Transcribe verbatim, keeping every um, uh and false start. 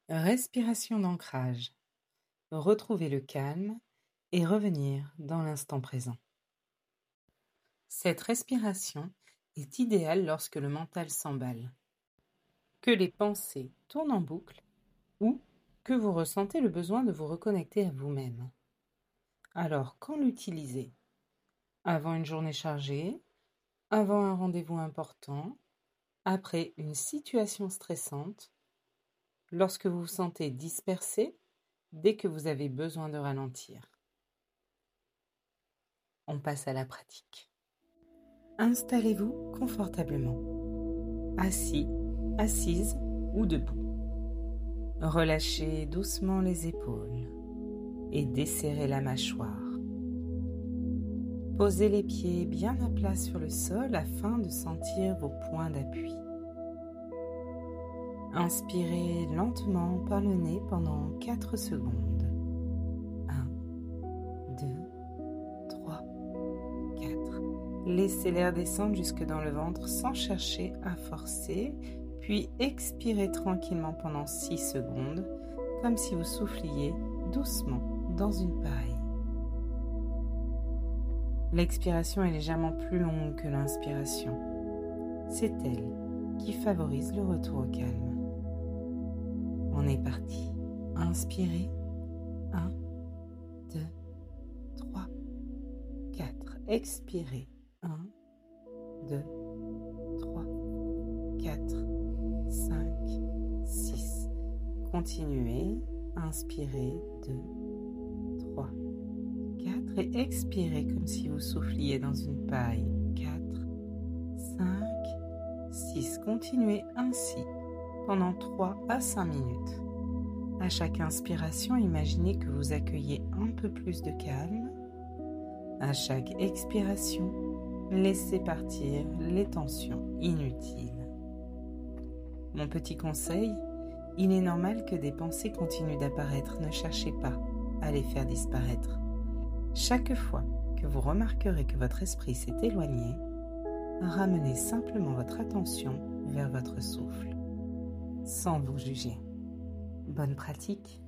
Respiration d'ancrage. Retrouver le calme et revenir dans l'instant présent. Cette respiration est idéale lorsque le mental s'emballe, que les pensées tournent en boucle ou que vous ressentez le besoin de vous reconnecter à vous-même. Alors, quand l'utiliser? Avant une journée chargée, avant un rendez-vous important, après une situation stressante, lorsque vous vous sentez dispersé, dès que vous avez besoin de ralentir. On passe à la pratique. Installez-vous confortablement, assis, assise ou debout. Relâchez doucement les épaules et desserrez la mâchoire. Posez les pieds bien à plat sur le sol afin de sentir vos points d'appui. Inspirez lentement par le nez pendant quatre secondes. un, deux, trois, quatre. Laissez l'air descendre jusque dans le ventre sans chercher à forcer, puis expirez tranquillement pendant six secondes, comme si vous souffliez doucement dans une paille. L'expiration est légèrement plus longue que l'inspiration. C'est elle qui favorise le retour au calme. On est parti. Inspirez. un, deux, trois, quatre. Expirez. un, deux, trois, quatre, cinq, six. Continuez. Inspirez. deux, trois, quatre. Et expirez comme si vous souffliez dans une paille. quatre, cinq, six. Continuez ainsi pendant trois à cinq minutes. À chaque inspiration, imaginez que vous accueillez un peu plus de calme. À chaque expiration, laissez partir les tensions inutiles. Mon petit conseil, il est normal que des pensées continuent d'apparaître. Ne cherchez pas à les faire disparaître. Chaque fois que vous remarquerez que votre esprit s'est éloigné, ramenez simplement votre attention vers votre souffle, sans vous juger. Bonne pratique!